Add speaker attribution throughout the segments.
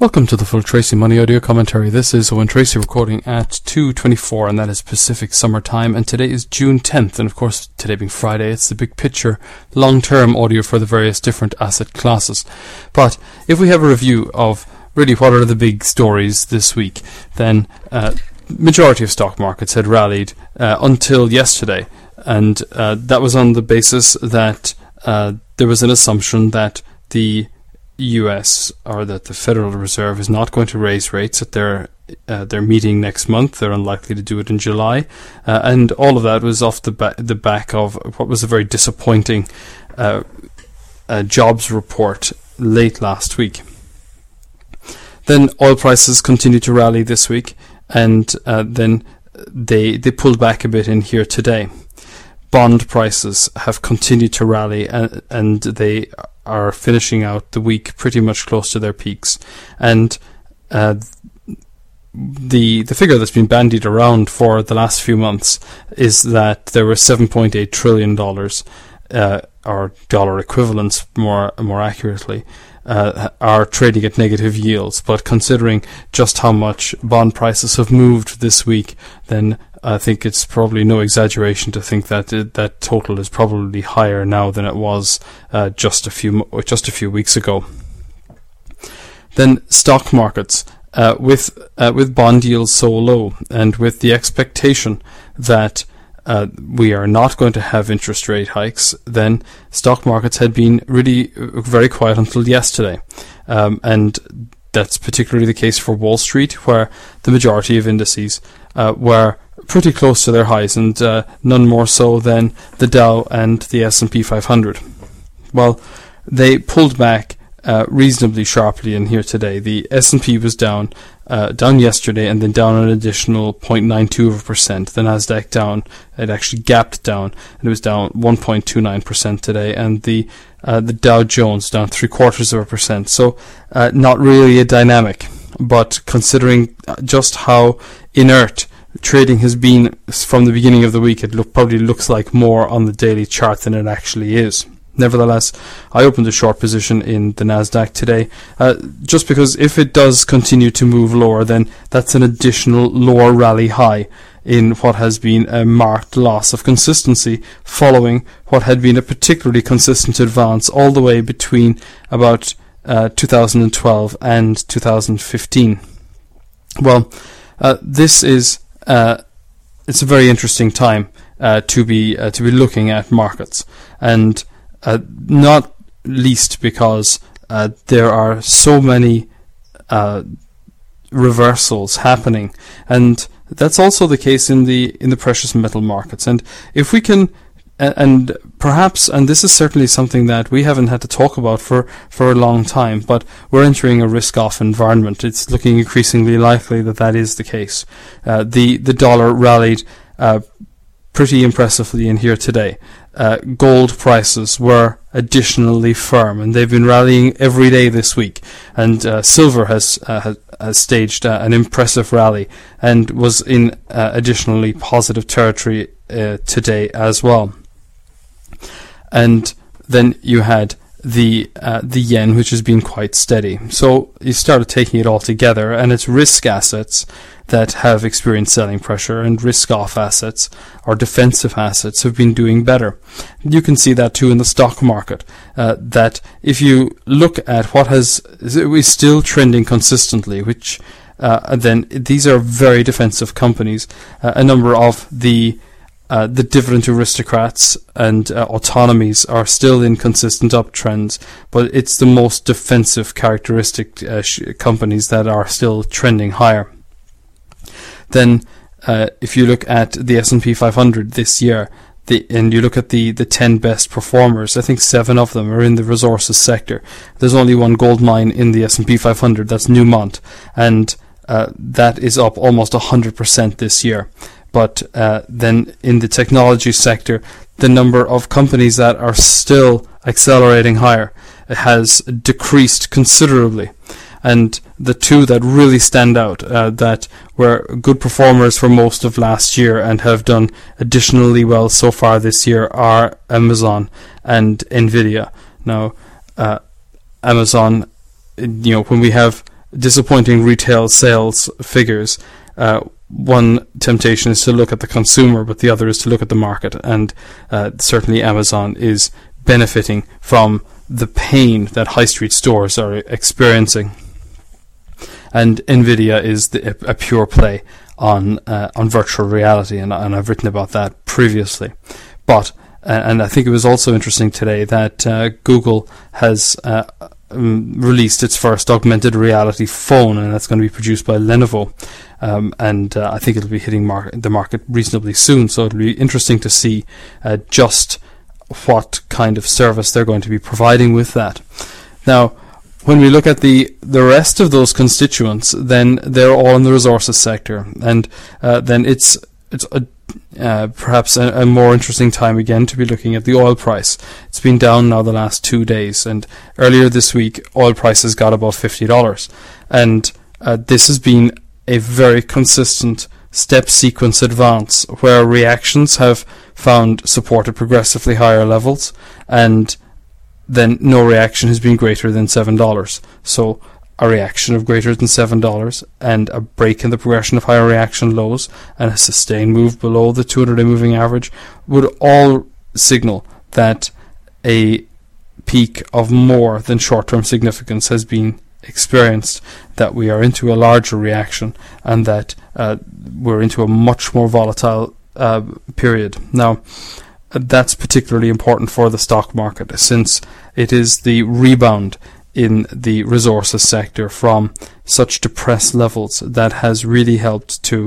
Speaker 1: Welcome to the Full Tracy Money Audio Commentary. This is Owen Tracy recording at 2:24, and that is Pacific Summer Time, and today is June 10th, and of course today being Friday, it's the big picture, long-term audio for the various different asset classes. But if we have a review of really what are the big stories this week, then majority of stock markets had rallied until yesterday, and that was on the basis that there was an assumption that the US, or that the Federal Reserve, is not going to raise rates at their meeting next month. They're unlikely to do it in July, and all of that was off the back of what was a very disappointing jobs report late last week. Then oil prices continued to rally this week, and then they pulled back a bit in here today. Bond prices have continued to rally, and they are finishing out the week pretty much close to their peaks. And the figure that's been bandied around for the last few months is that there were $7.8 trillion, or dollar equivalents more accurately, are trading at negative yields. But considering just how much bond prices have moved this week, then I think it's probably no exaggeration to think that that total is probably higher now than it was just a few weeks ago. Then stock markets, with bond yields so low, and with the expectation that we are not going to have interest rate hikes, then stock markets had been really very quiet until yesterday, and that's particularly the case for Wall Street, where the majority of indices were pretty close to their highs, and none more so than the Dow and the S&P 500. Well, they pulled back reasonably sharply in here today. The S&P was down yesterday, and then down an additional 0.92%. The Nasdaq down; it actually gapped down, and it was down 1.29% today. And the Dow Jones down 0.75%. So not really a dynamic, but considering just how inert trading has been from the beginning of the week, it probably looks like more on the daily chart than it actually is. Nevertheless, I opened a short position in the Nasdaq today, just because if it does continue to move lower, then that's an additional lower rally high in what has been a marked loss of consistency following what had been a particularly consistent advance all the way between about 2012 and 2015. Well, this is it's a very interesting time to be looking at markets, and not least because there are so many reversals happening, and that's also the case in the precious metal markets. And if we can, and perhaps, and this is certainly something that we haven't had to talk about for a long time, but we're entering a risk-off environment. It's looking increasingly likely that is the case. The dollar rallied pretty impressively in here today. Gold prices were additionally firm, and they've been rallying every day this week. And silver has staged an impressive rally and was in additionally positive territory today as well. And then you had the yen, which has been quite steady. So you started taking it all together, and it's risk assets that have experienced selling pressure, and risk-off assets or defensive assets have been doing better. You can see that too in the stock market, that if you look at what is still trending consistently, which then these are very defensive companies. A number of the dividend aristocrats and autonomies are still in consistent uptrends, but it's the most defensive characteristic companies that are still trending higher. Then if you look at the S&P 500 this year, and you look at the 10 best performers, I think 7 of them are in the resources sector. There's only one gold mine in the S&P 500, that's Newmont, and that is up almost 100% this year. But then in the technology sector, the number of companies that are still accelerating higher has decreased considerably. And the two that really stand out, that were good performers for most of last year and have done additionally well so far this year, are Amazon and Nvidia. Now, Amazon, when we have disappointing retail sales figures, one temptation is to look at the consumer, but the other is to look at the market. And certainly Amazon is benefiting from the pain that high street stores are experiencing. And Nvidia is a pure play on virtual reality, and I've written about that previously. But and I think it was also interesting today that Google has released its first augmented reality phone, and that's going to be produced by Lenovo. And I think it'll be hitting the market reasonably soon. So it'll be interesting to see just what kind of service they're going to be providing with that. Now, when we look at the rest of those constituents, then they're all in the resources sector, and then it's perhaps a more interesting time again to be looking at the oil price. It's been down now the last 2 days, and earlier this week oil prices got above $50, and this has been a very consistent step sequence advance where reactions have found support at progressively higher levels, and then no reaction has been greater than $7. So a reaction of greater than $7 and a break in the progression of higher reaction lows and a sustained move below the 200-day moving average would all signal that a peak of more than short-term significance has been experienced, that we are into a larger reaction, and that we're into a much more volatile period. Now, that's particularly important for the stock market, since it is the rebound in the resources sector from such depressed levels that has really helped to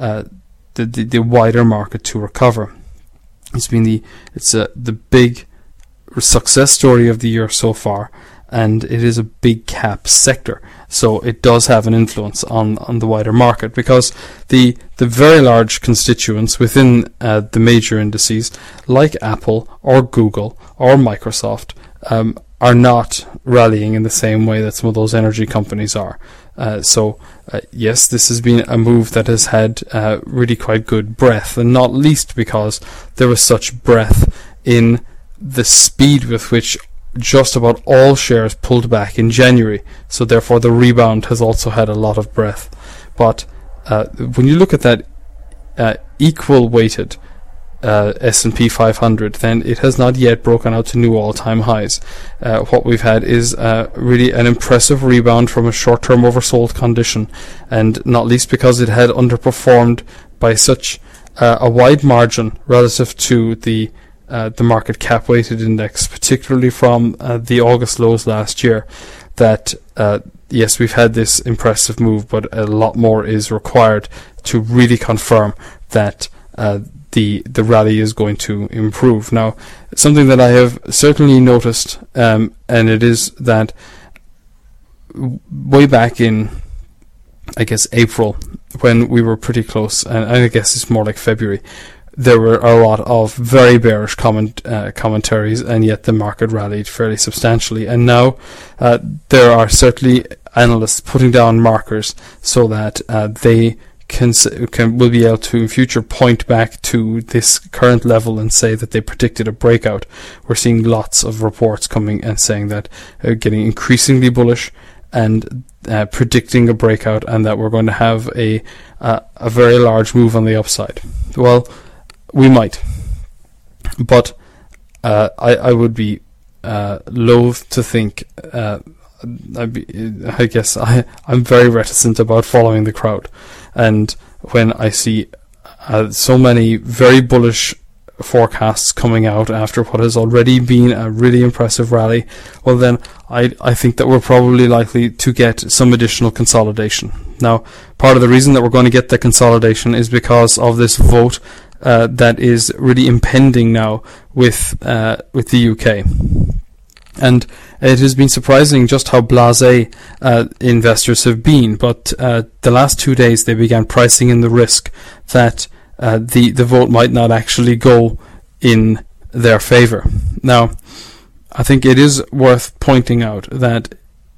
Speaker 1: the wider market to recover. It's been the big success story of the year so far, and it is a big cap sector, so it does have an influence on the wider market, because the very large constituents within the major indices, like Apple or Google or Microsoft, are not rallying in the same way that some of those energy companies are. So yes, this has been a move that has had really quite good breadth, and not least because there was such breadth in the speed with which just about all shares pulled back in January. So therefore the rebound has also had a lot of breadth. But when you look at that equal weighted S&P 500, then it has not yet broken out to new all-time highs. What we've had is really an impressive rebound from a short-term oversold condition, and not least because it had underperformed by such a wide margin relative to the market cap weighted index, particularly from the August lows last year, that yes, we've had this impressive move, but a lot more is required to really confirm that the rally is going to improve. Now, something that I have certainly noticed, and it is that way back in, I guess, April, when we were pretty close, and I guess it's more like February, there were a lot of very bearish commentaries, and yet the market rallied fairly substantially. And now there are certainly analysts putting down markers so that they will be able to in future point back to this current level and say that they predicted a breakout. We're seeing lots of reports coming and saying that getting increasingly bullish and predicting a breakout, and that we're going to have a very large move on the upside. Well, we might, but I would be loath to think. I guess I'm very reticent about following the crowd, and when I see so many very bullish forecasts coming out after what has already been a really impressive rally, well then I think that we're probably likely to get some additional consolidation. Now, part of the reason that we're going to get the consolidation is because of this vote that is really impending now with the UK. And it has been surprising just how blasé investors have been, but the last 2 days they began pricing in the risk that the vote might not actually go in their favour. Now, I think it is worth pointing out that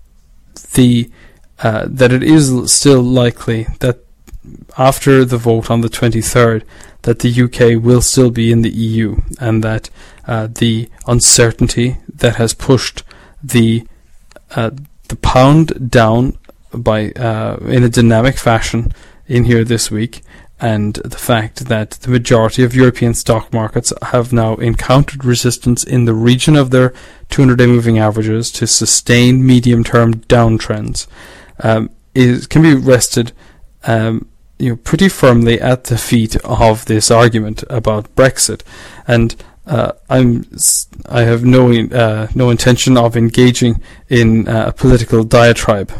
Speaker 1: that it is still likely that after the vote on the 23rd, that the UK will still be in the EU, and that the uncertainty that has pushed the pound down in a dynamic fashion in here this week, and the fact that the majority of European stock markets have now encountered resistance in the region of their 200-day moving averages to sustain medium-term downtrends, can be rested pretty firmly at the feet of this argument about Brexit. And I have no intention of engaging in a political diatribe.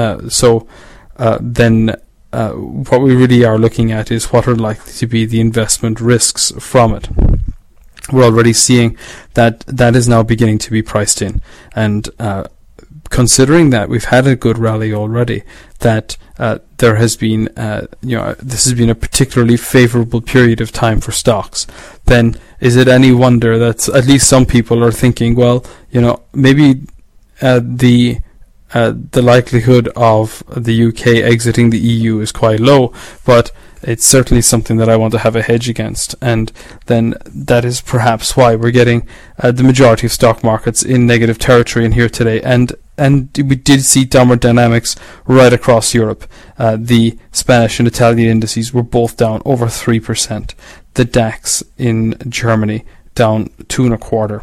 Speaker 1: What we really are looking at is what are likely to be the investment risks from it. We're already seeing that is now beginning to be priced in, and considering that we've had a good rally already, that there has been this has been a particularly favourable period of time for stocks, then is it any wonder that at least some people are thinking, well, maybe the likelihood of the UK exiting the EU is quite low, but it's certainly something that I want to have a hedge against. And then that is perhaps why we're getting the majority of stock markets in negative territory in here today. And we did see downward dynamics right across Europe. The Spanish and Italian indices were both down over 3%. The DAX in Germany down 2.25%.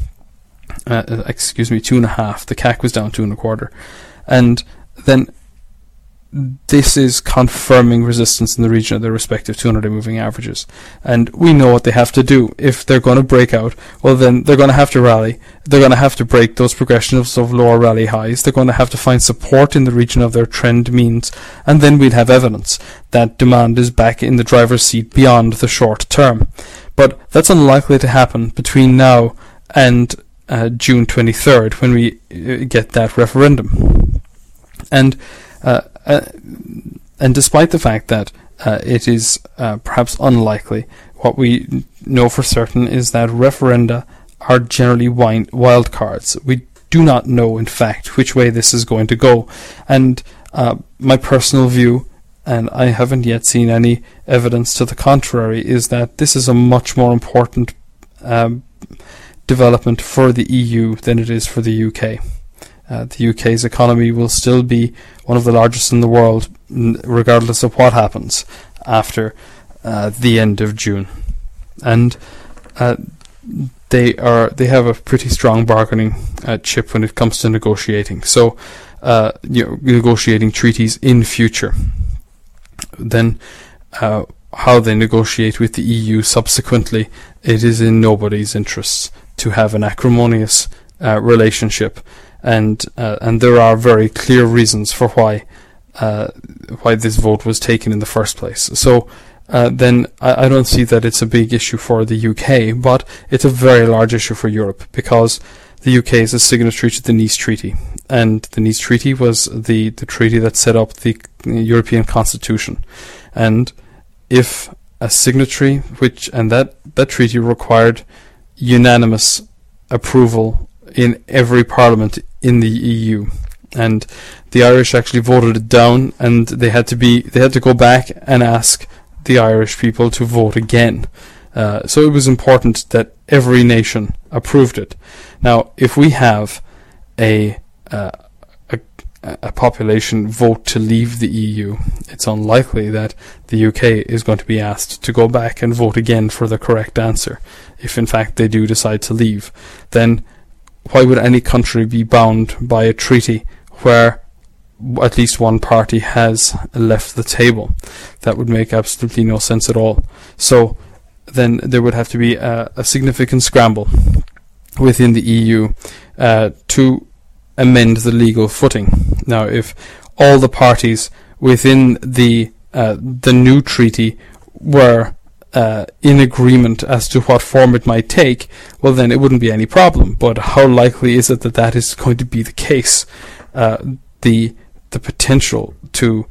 Speaker 1: 2.5%. The CAC was down 2.25%. And then this is confirming resistance in the region of their respective 200-day moving averages. And we know what they have to do. If they're going to break out, well, then they're going to have to rally. They're going to have to break those progressions of lower rally highs. They're going to have to find support in the region of their trend means. And then we'd have evidence that demand is back in the driver's seat beyond the short term. But that's unlikely to happen between now and June 23rd, when we get that referendum. And despite the fact that it is perhaps unlikely, what we know for certain is that referenda are generally wild cards. We do not know, in fact, which way this is going to go. And my personal view, and I haven't yet seen any evidence to the contrary, is that this is a much more important development for the EU than it is for the UK. The UK's economy will still be one of the largest in the world, regardless of what happens after the end of June, and they have a pretty strong bargaining chip when it comes to negotiating. So, negotiating treaties in future. Then, how they negotiate with the EU subsequently, it is in nobody's interests to have an acrimonious relationship. And there are very clear reasons for why this vote was taken in the first place. So then I don't see that it's a big issue for the UK, but it's a very large issue for Europe, because the UK is a signatory to the Nice Treaty, and the Nice Treaty was the treaty that set up the European Constitution. And if a signatory, that treaty required unanimous approval in every parliament in the EU, and the Irish actually voted it down, and they had to go back and ask the Irish people to vote again. So it was important that every nation approved it. Now, if we have a population vote to leave the EU, it's unlikely that the UK is going to be asked to go back and vote again for the correct answer. If in fact they do decide to leave, then why would any country be bound by a treaty where at least one party has left the table? That would make absolutely no sense at all. So then there would have to be a significant scramble within the EU to amend the legal footing. Now, if all the parties within the new treaty were in agreement as to what form it might take, well, then it wouldn't be any problem. But how likely is it that is going to be the case? The potential to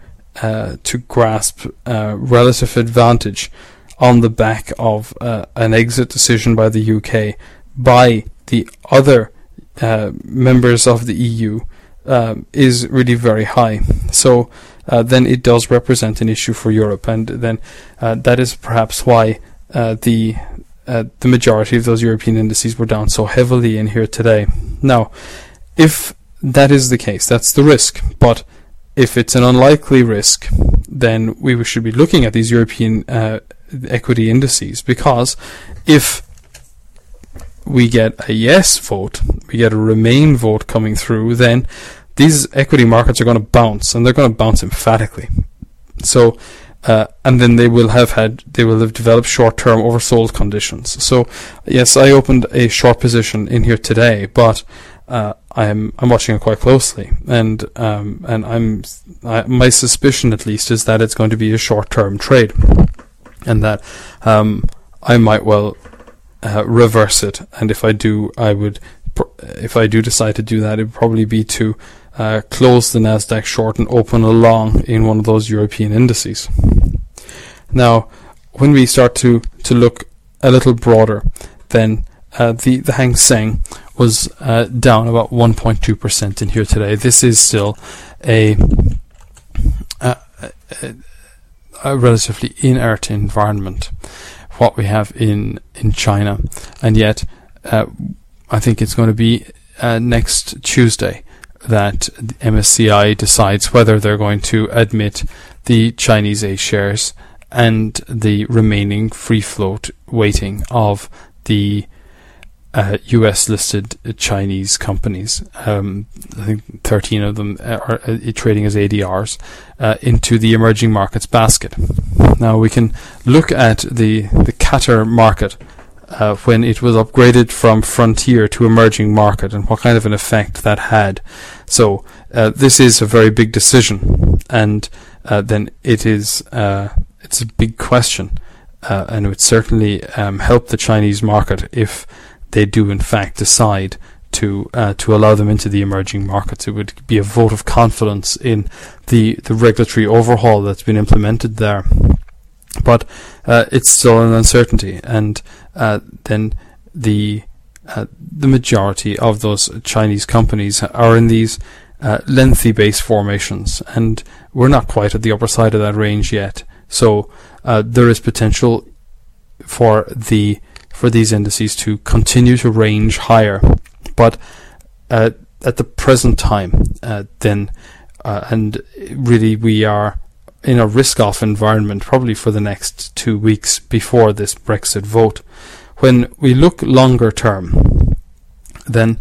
Speaker 1: grasp relative advantage on the back of an exit decision by the UK by the other members of the EU is really very high. So then it does represent an issue for Europe, and then that is perhaps why the majority of those European indices were down so heavily in here today. Now, if that is the case, that's the risk. But if it's an unlikely risk, then we should be looking at these European equity indices, because if we get a yes vote, we get a Remain vote coming through, then these equity markets are going to bounce, and they're going to bounce emphatically. So, and then they will have developed short-term oversold conditions. So, yes, I opened a short position in here today, but I'm watching it quite closely, and my suspicion, at least, is that it's going to be a short-term trade, and that I might well reverse it. And if I do, if I do decide to do that, it would probably be to close the Nasdaq short and open a long in one of those European indices. Now, when we start to look a little broader, then the Hang Seng was down about 1.2% in here today. This is still a relatively inert environment, what we have in China, and yet I think it's going to be next Tuesday that the MSCI decides whether they're going to admit the Chinese A shares and the remaining free float weighting of the US listed Chinese companies. I think 13 of them are trading as ADRs into the emerging markets basket. Now we can look at the Qatar market when it was upgraded from frontier to emerging market, and what kind of an effect that had. So this is a very big decision, and then it's a big question, and it would certainly help the Chinese market if they do in fact decide to allow them into the emerging markets. It would be a vote of confidence in the regulatory overhaul that's been implemented there. But it's still an uncertainty, and then the majority of those Chinese companies are in these lengthy base formations, and we're not quite at the upper side of that range yet. So there is potential for these indices to continue to range higher, but at the present time, and really we are in a risk-off environment probably for the next 2 weeks before this Brexit vote. When we look longer term, then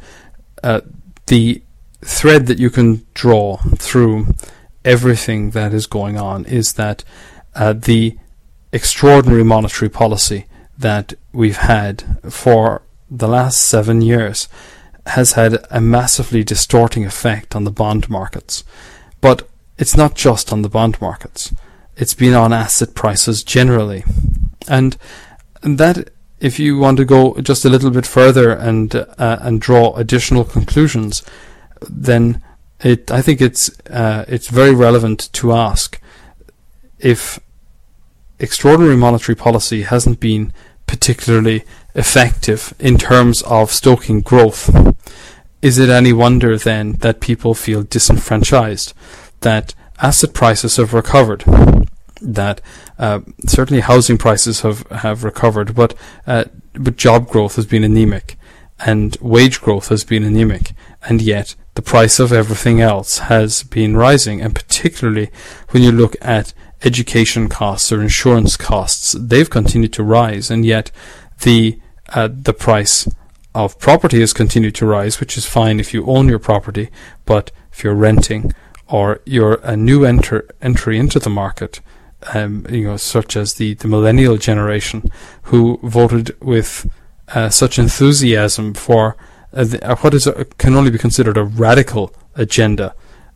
Speaker 1: the thread that you can draw through everything that is going on is that the extraordinary monetary policy that we've had for the last 7 years has had a massively distorting effect on the bond markets. But it's not just on the bond markets. It's been on asset prices generally. And that, if you want to go just a little bit further and draw additional conclusions, then I think it's very relevant to ask if extraordinary monetary policy hasn't been particularly effective in terms of stoking growth. Is it any wonder then that people feel disenfranchised, that asset prices have recovered, that certainly housing prices have recovered, but job growth has been anemic and wage growth has been anemic, and yet the price of everything else has been rising, and particularly when you look at education costs or insurance costs, they've continued to rise, and yet the price of property has continued to rise, which is fine if you own your property, but if you're renting or you're a new entry into the market, such as the millennial generation who voted with such enthusiasm for what can only be considered a radical agenda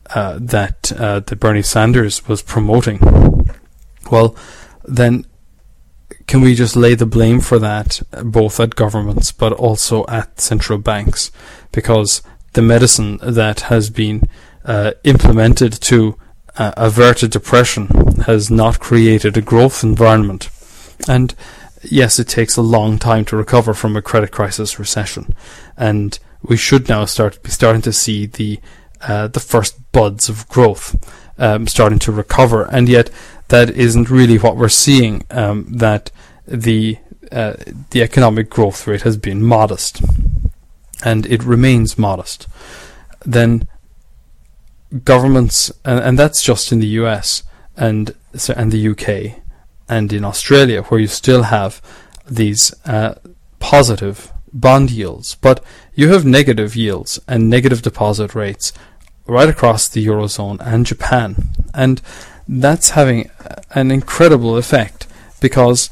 Speaker 1: that Bernie Sanders was promoting. Well, then can we just lay the blame for that both at governments but also at central banks? Because the medicine that has been implemented to avert a depression has not created a growth environment. And yes, it takes a long time to recover from a credit crisis recession, and we should now starting to see the first buds of growth starting to recover, and yet that isn't really what we're seeing. That the economic growth rate has been modest, and it remains modest. Then governments, and that's just in the US and the UK and in Australia, where you still have these positive bond yields, but you have negative yields and negative deposit rates right across the Eurozone and Japan, and that's having an incredible effect, because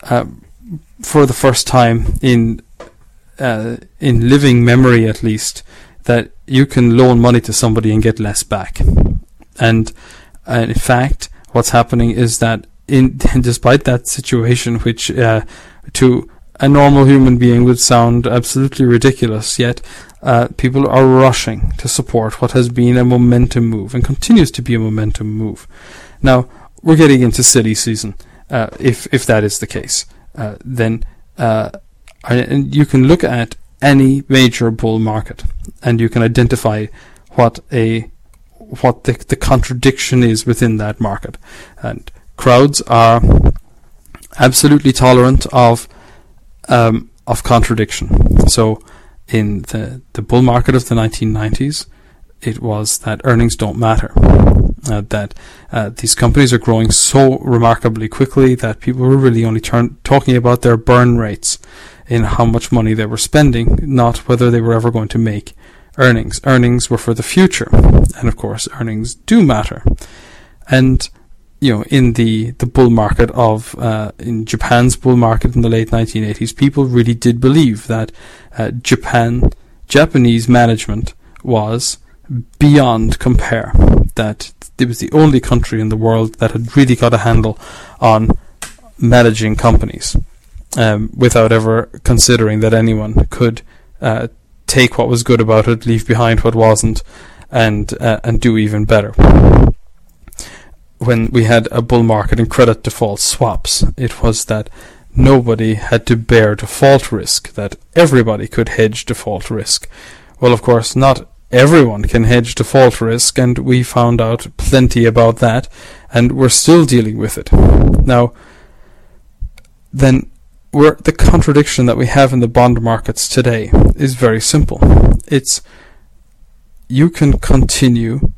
Speaker 1: for the first time in living memory, at least, that you can loan money to somebody and get less back. And in fact, what's happening is that despite that situation, which to a normal human being would sound absolutely ridiculous, yet people are rushing to support what has been a momentum move and continues to be a momentum move. Now, we're getting into silly season. If that is the case, then and you can look at any major bull market and you can identify what the contradiction is within that market. And crowds are absolutely tolerant of contradiction. So in the bull market of the 1990s, it was that earnings don't matter. That these companies are growing so remarkably quickly that people were really only talking about their burn rates in how much money they were spending, not whether they were ever going to make earnings. Earnings were for the future, and of course earnings do matter. And in the bull market in Japan's bull market in the late 1980s, people really did believe that Japanese management was beyond compare, that it was the only country in the world that had really got a handle on managing companies, without ever considering that anyone could take what was good about it, leave behind what wasn't, and do even better. When we had a bull market in credit default swaps, it was that nobody had to bear default risk, that everybody could hedge default risk. Well, of course, not everyone can hedge default risk, and we found out plenty about that, and we're still dealing with it. Now, then, the contradiction that we have in the bond markets today is very simple. It's you can continue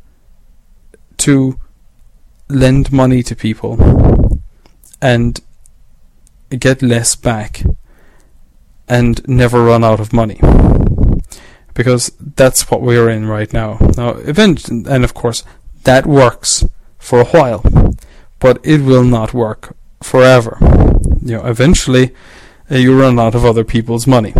Speaker 1: to lend money to people and get less back and never run out of money, because that's what we're in right now. Now, and of course, that works for a while, but it will not work forever. Eventually, you run out of other people's money.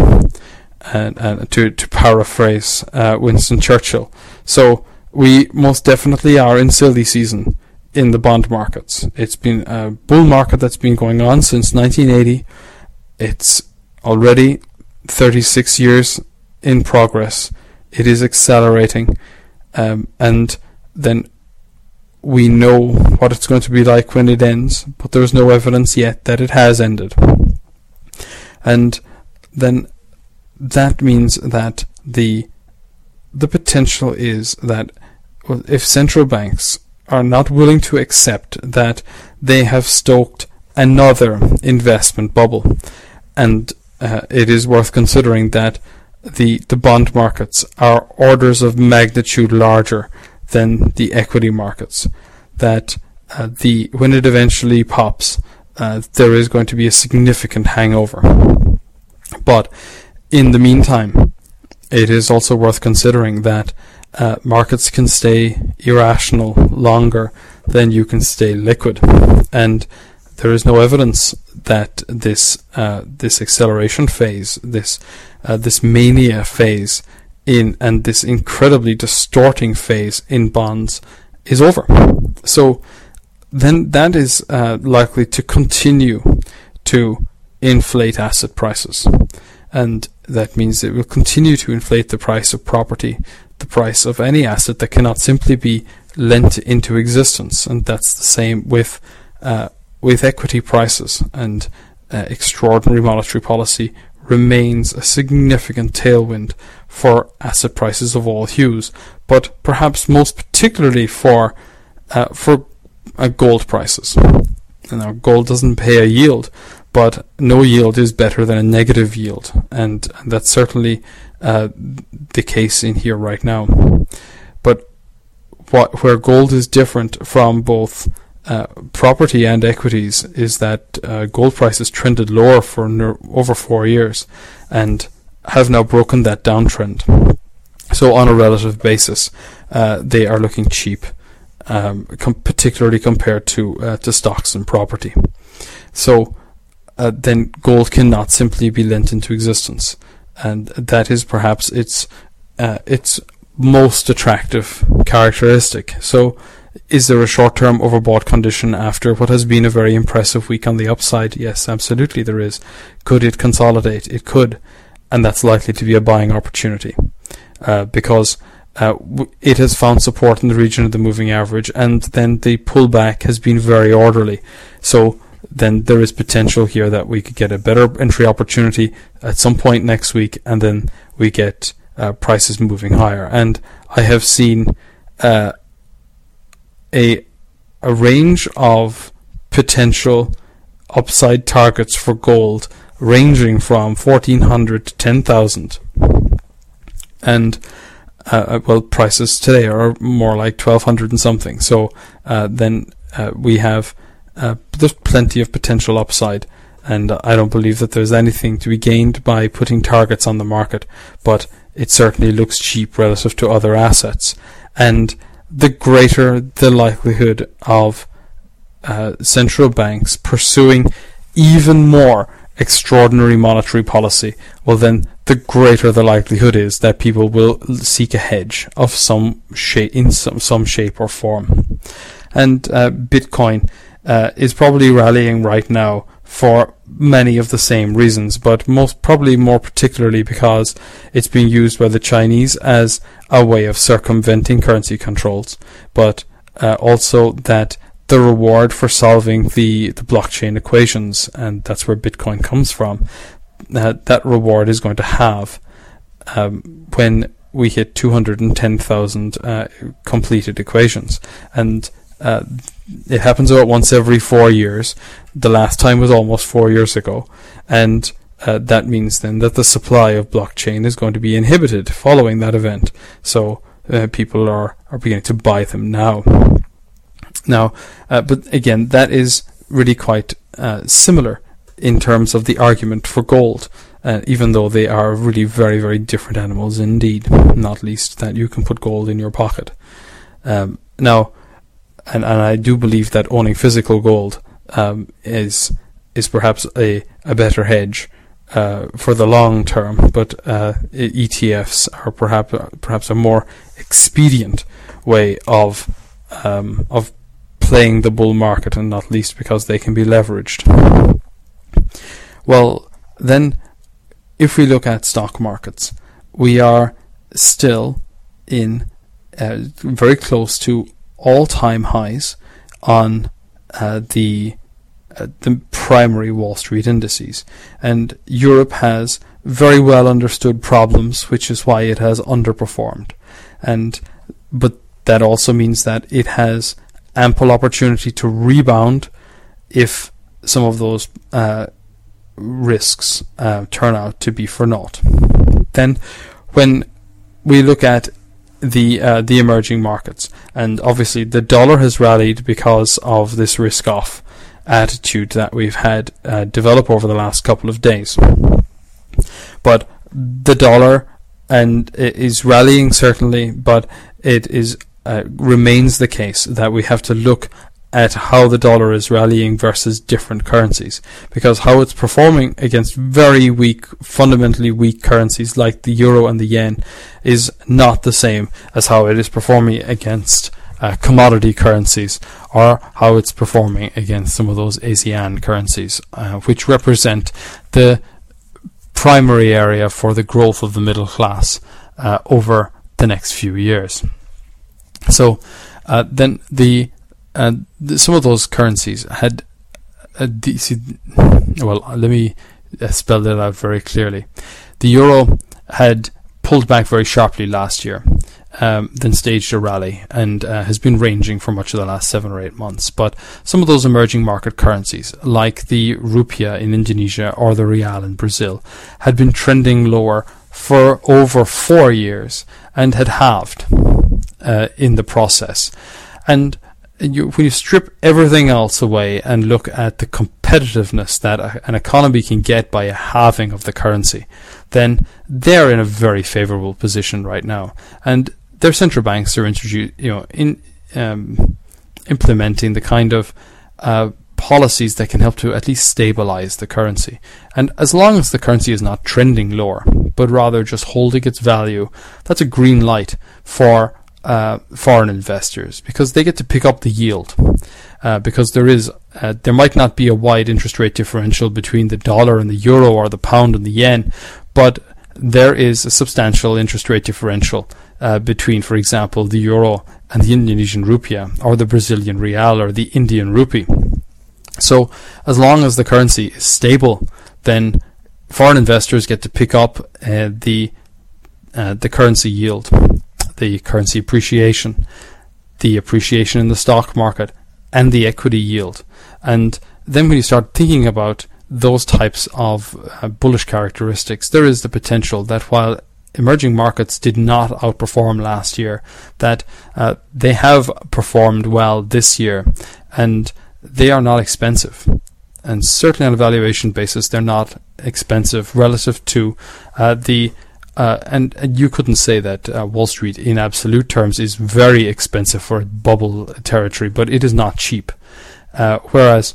Speaker 1: And to paraphrase Winston Churchill, so we most definitely are in silly season in the bond markets. It's been a bull market that's been going on since 1980. It's already 36 years in progress. It is accelerating, and then we know what it's going to be like when it ends, but there's no evidence yet that it has ended. And then that means that the potential is that if central banks are not willing to accept that they have stoked another investment bubble, and it is worth considering that the bond markets are orders of magnitude larger than the equity markets, that when it eventually pops, there is going to be a significant hangover. But in the meantime, it is also worth considering that markets can stay irrational longer than you can stay liquid, and there is no evidence that this acceleration phase, this mania phase and this incredibly distorting phase in bonds is over. So then that is likely to continue to inflate asset prices, and that means it will continue to inflate the price of property, the price of any asset that cannot simply be lent into existence. And that's the same with equity prices, and extraordinary monetary policy remains a significant tailwind for asset prices of all hues, but perhaps most particularly for gold prices. Now, gold doesn't pay a yield, but no yield is better than a negative yield, and that's certainly the case in here right now. But where gold is different from both property and equities is that gold prices trended lower for over 4 years and have now broken that downtrend. So on a relative basis, they are looking cheap, particularly compared to stocks and property. So then gold cannot simply be lent into existence, and that is perhaps its most attractive characteristic. So is there a short-term overbought condition after what has been a very impressive week on the upside? Yes, absolutely there is. Could it consolidate? It could, and that's likely to be a buying opportunity because it has found support in the region of the moving average, and then the pullback has been very orderly. So then there is potential here that we could get a better entry opportunity at some point next week, and then we get prices moving higher. And I have seen a range of potential upside targets for gold ranging from 1,400 to 10,000, and prices today are more like 1,200 and something. So then we have there's plenty of potential upside, and I don't believe that there's anything to be gained by putting targets on the market, but it certainly looks cheap relative to other assets. And the greater the likelihood of central banks pursuing even more extraordinary monetary policy, well then the greater the likelihood is that people will seek a hedge of some shape, in some shape or form. And Bitcoin is probably rallying right now for many of the same reasons, but probably more particularly because it's being used by the Chinese as a way of circumventing currency controls, but also that the reward for solving the blockchain equations, and that's where Bitcoin comes from, that reward is going to have when we hit 210,000 completed equations. And it happens about once every 4 years. The last time was almost 4 years ago, and that means then that the supply of blockchain is going to be inhibited following that event. So people are beginning to buy them now. But again, that is really quite similar in terms of the argument for gold, even though they are really very, very different animals indeed, not least that you can put gold in your pocket. And I do believe that owning physical gold is perhaps a better hedge for the long term, but ETFs are perhaps a more expedient way of playing the bull market, and not least because they can be leveraged. Well, then, if we look at stock markets, we are still in very close to all-time highs on the primary Wall Street indices, and Europe has very well understood problems, which is why it has underperformed. But that also means that it has ample opportunity to rebound if some of those risks turn out to be for naught. Then, when we look at the emerging markets, and obviously the dollar has rallied because of this risk-off attitude that we've had develop over the last couple of days. But the dollar is rallying certainly, but it is remains the case that we have to look at how the dollar is rallying versus different currencies, because how it's performing against very weak, fundamentally weak currencies like the euro and the yen is not the same as how it is performing against commodity currencies, or how it's performing against some of those ASEAN currencies, which represent the primary area for the growth of the middle class over the next few years. So then some of those currencies had let me spell that out very clearly. The euro had pulled back very sharply last year, then staged a rally, and has been ranging for much of the last 7 or 8 months. But some of those emerging market currencies, like the rupiah in Indonesia or the real in Brazil, had been trending lower for over 4 years and had halved. in the process. And when you strip everything else away and look at the competitiveness that an economy can get by a halving of the currency, then they're in a very favourable position right now. And their central banks are implementing the kind of policies that can help to at least stabilize the currency. And as long as the currency is not trending lower, but rather just holding its value, that's a green light for foreign investors, because they get to pick up the yield. Because there might not be a wide interest rate differential between the dollar and the euro, or the pound and the yen, but there is a substantial interest rate differential between, for example, the euro and the Indonesian rupiah, or the Brazilian real, or the Indian rupee. So as long as the currency is stable, then foreign investors get to pick up the currency yield, the currency appreciation, the appreciation in the stock market, and the equity yield. And then when you start thinking about those types of bullish characteristics, there is the potential that while emerging markets did not outperform last year, that they have performed well this year, and they are not expensive. And certainly on a valuation basis, they're not expensive relative to and you couldn't say that Wall Street in absolute terms is very expensive for bubble territory, but it is not cheap. Whereas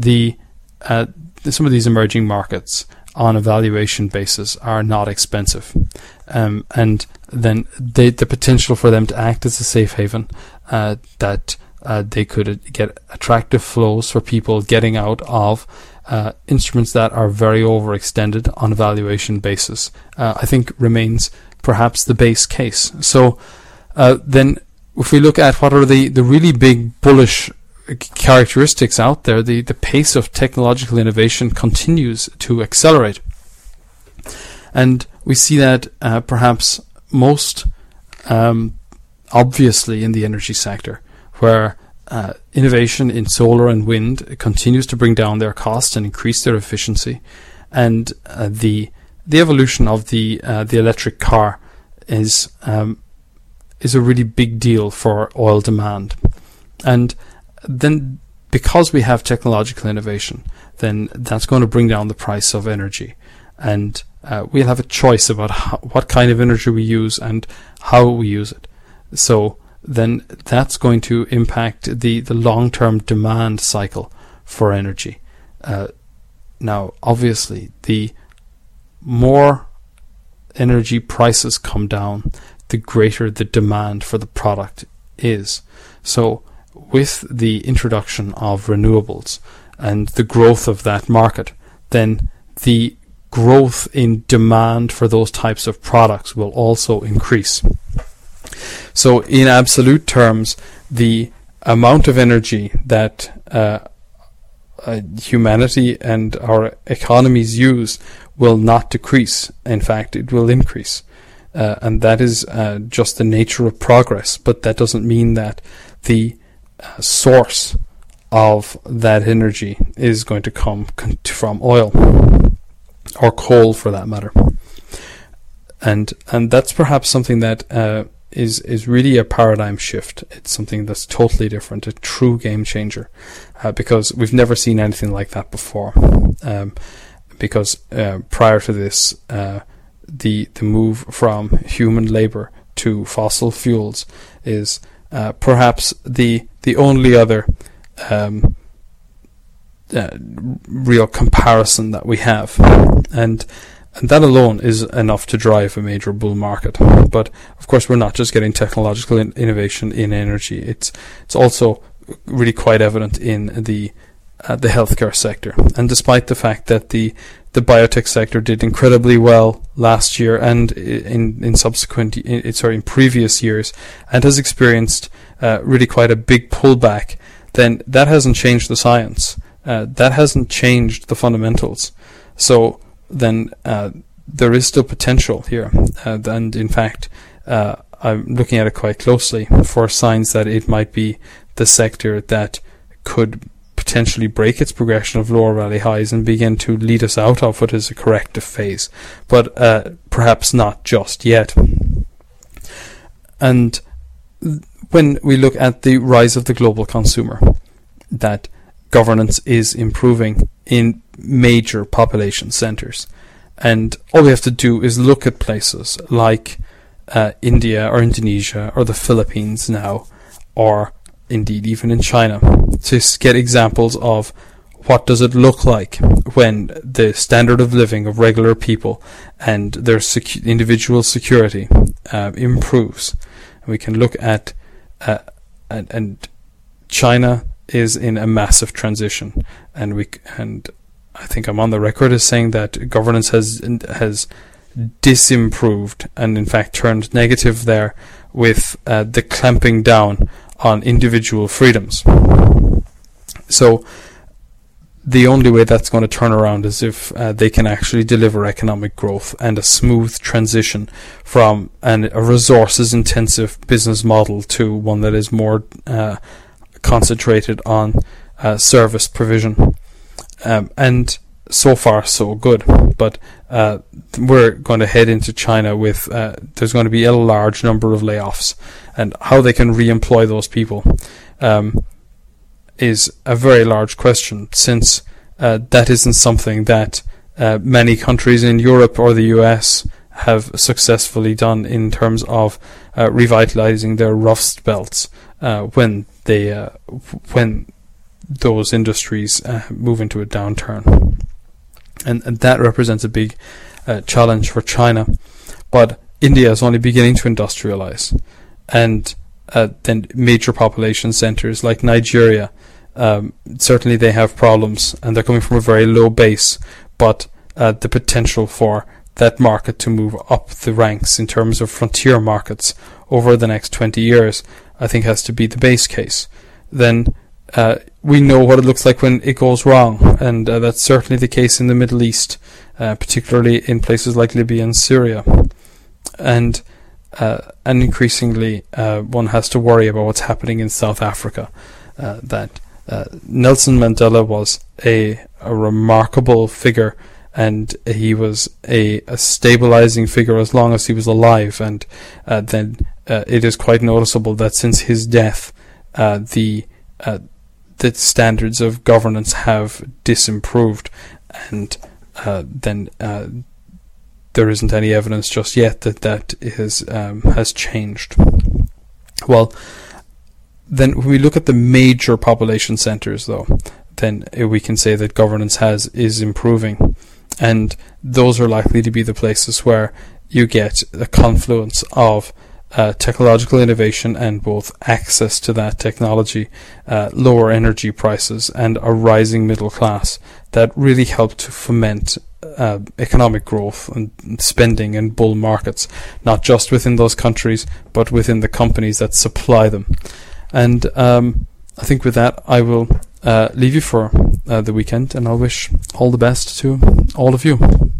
Speaker 1: some of these emerging markets on a valuation basis are not expensive. And then the potential for them to act as a safe haven, that they could get attractive flows for people getting out of instruments that are very overextended on a valuation basis, I think remains perhaps the base case. So then if we look at what are the really big bullish characteristics out there, the pace of technological innovation continues to accelerate. And we see that perhaps most obviously in the energy sector, where innovation in solar and wind continues to bring down their costs and increase their efficiency, and the evolution of the electric car is a really big deal for oil demand. And then because we have technological innovation, then that's going to bring down the price of energy, and we'll have a choice about what kind of energy we use and how we use it. So then that's going to impact the long-term demand cycle for energy. Now, obviously, the more energy prices come down, the greater the demand for the product is. So with the introduction of renewables and the growth of that market, then the growth in demand for those types of products will also increase. So in absolute terms, the amount of energy that humanity and our economies use will not decrease. In fact, it will increase. And that is just the nature of progress. But that doesn't mean that the source of that energy is going to come from oil or coal, for that matter. And that's perhaps something that is really a paradigm shift. It's something that's totally different, a true game changer, because we've never seen anything like that before. Because prior to this, the move from human labor to fossil fuels is perhaps the only other real comparison that we have, and that alone is enough to drive a major bull market. But of course, we're not just getting technological innovation in energy. It's also really quite evident in the healthcare sector. And despite the fact that the biotech sector did incredibly well last year and in previous years, and has experienced really quite a big pullback, then that hasn't changed the science. That hasn't changed the fundamentals. So then there is still potential here. And in fact, I'm looking at it quite closely for signs that it might be the sector that could potentially break its progression of lower rally highs and begin to lead us out of what is a corrective phase. But perhaps not just yet. And when we look at the rise of the global consumer, that governance is improving in major population centers. And all we have to do is look at places like India or Indonesia or the Philippines now, or indeed even in China, to get examples of what does it look like when the standard of living of regular people and their individual security improves. We can look at and China is in a massive transition, and I think I'm on the record as saying that governance has disimproved and in fact turned negative there with the clamping down on individual freedoms. So the only way that's going to turn around is if they can actually deliver economic growth and a smooth transition from a resources intensive business model to one that is more concentrated on service provision. And so far so good, but we're going to head into China with there's going to be a large number of layoffs, and how they can re-employ those people is a very large question, since that isn't something that many countries in Europe or the US have successfully done in terms of revitalizing their rust belts when those industries move into a downturn. And that represents a big challenge for China. But India is only beginning to industrialize, and then major population centers like Nigeria, certainly they have problems, and they're coming from a very low base, but the potential for that market to move up the ranks in terms of frontier markets over the next 20 years, I think has to be the base case. Then we know what it looks like when it goes wrong, and that's certainly the case in the Middle East, particularly in places like Libya and Syria. And increasingly one has to worry about what's happening in South Africa. That Nelson Mandela was a remarkable figure, and he was a stabilizing figure as long as he was alive, and then it is quite noticeable that since his death the standards of governance have disimproved, and then there isn't any evidence just yet that has changed. Well, then when we look at the major population centers, though, then we can say that governance is improving, and those are likely to be the places where you get a confluence of technological innovation and both access to that technology, lower energy prices, and a rising middle class that really help to foment economic growth and spending and bull markets, not just within those countries, but within the companies that supply them. And I think with that, I will leave you for the weekend, and I'll wish all the best to all of you.